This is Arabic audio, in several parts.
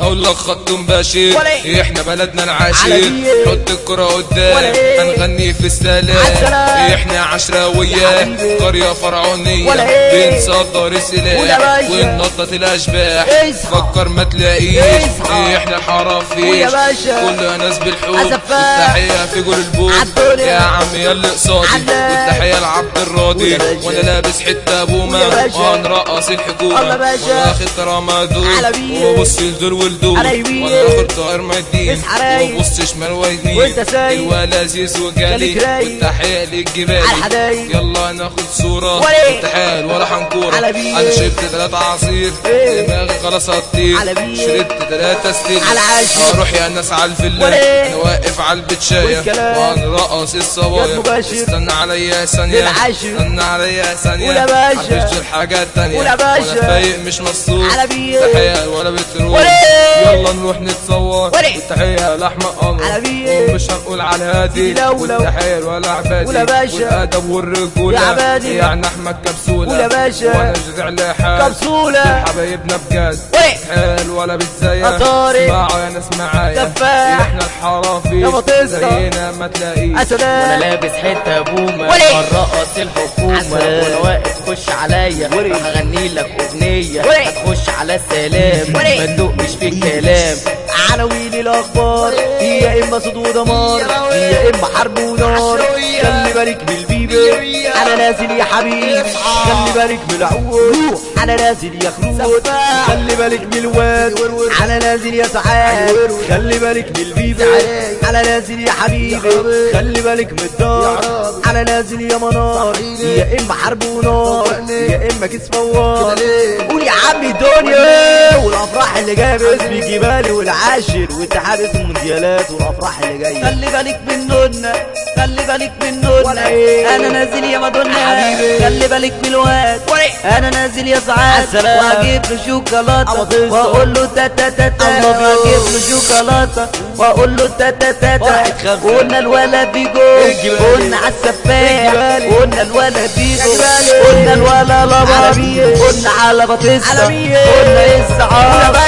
اقول لك خط مباشر، احنا بلدنا العاشر، حط الكرة قدام هنغني في السلام. احنا عشراوية قرية فرعونية بنصدر السلاح وننطط الاشباح، فكر ما تلاقيش احنا الحرافيش كلها ناس بالحب. والتحية في جول البوم يا عم يا اللي قصادي، والتحية لعبد الراضي وانا لابس حتة بومة وهنرقص الحكومة واخد ترامادول وبص لدول ولدول وانا اخر طائر مدين وبص شمال ويمين الولا لذيذ وجالي. والتحية للجبالي يلا ناخد صورة، والتحية ولا حنكورة انا شربت 3 عصير دماغي خلاص هتطير، شربت 3 ستيل هروح يا ناس على الفيلا انا واقف على البيت شاية وهنرقص الصبايا. استنى عليا ثانية استنى عليا ثانية هفش الحاجات تانية وانا فايق مش مصروف. تحية ولا بتروح يلا نروح نتصور، والتحية لأحمد قمر ومش هنقول على هادي، والتحية ولا عبادي والأدب والرجولة يعني أحمد كبسولة وانا جذع لحال حبايبنا بجد. حال ولا بتزين اسمعوا يا ناس معايا احنا الحرافي زينا ما تلاقيش، وانا لابس حته بومه برقص الحكومه وانا واقف خش عليا هغني لك اغنيه هتخش على السلام ما تدقش في الكلام. عناوين الاخبار هي اما صوت ودمار هي اما حرب ونار، خلي بالك من البيبي انا نازل يا حبيبي، خلي بالك من العود انا نازل يا خلود، خلي بالك من الواد انا نازل يا سعاد، خلي بالك من البيبي انا نازل يا حبيبي، خلي بالك من الدار انا نازل يا منار، يا اما حرب ونار يا اما كيس فوار. قول يا عمي الدنيا والافراح اللي جايه باسم جبالي والعاشر واتحاد اسمه مونديالات والافراح اللي جايه. خلي بالك من نونا خلي بالك من نونا انا نازل يا مادونا، خلي بالك من الواد انا نازل يا سعاد واجيب له شوكولاته واقول له تاتا تاتا، واجيب له شوكولاته واقول له تاتا تاتا. قلنا الولد بيجو قلنا على السفاح قلنا الولد بيجو قلنا الولد لبر قلنا على بطيستا قلنا السعاد.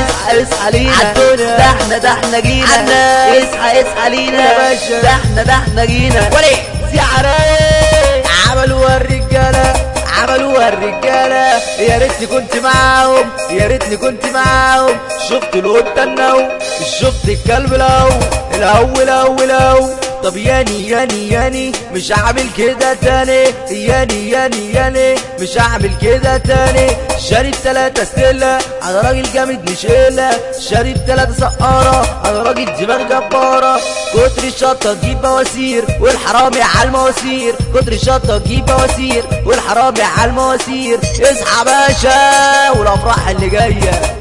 اصحى لينا ده احنا جينا اصحى لينا ده احنا جينا. عملوها الرجالة يا ريتني كنت معاهم يا ريتني كنت معاهم. شفت القطة النو شفت الكلب الهو طب ياني مش هعمل كده تاني، ياني مش هعمل كده تاني. شارب 3 ستيلا انا راجل جامد مش قلة، شارب 3 سقارة انا راجل دماغ جبارة. كتر الشطة تجيب بواسير والحرامي على المواسير، كتر الشطة تجيب بواسير والحرامي على المواسير. اصحى باشا والافراح اللي جاية